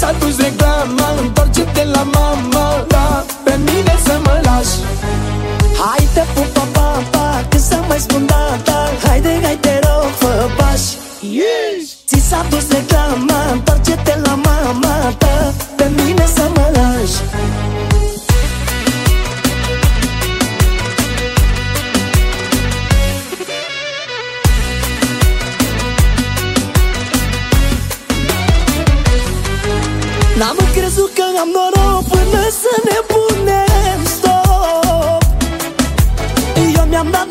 s-a dus reclama, întoarce-te la mama, da, pe mine să mă lași. Hai te pup, pa, pa, pa, când să mai spun da, da. Haide, hai te rog, fă pași. Ți s-a dus reclama, întoarce-te la mama ta, pe mine să mă lași. N-am crezut că am noroc până să ne punem stop. Eu mi-am dat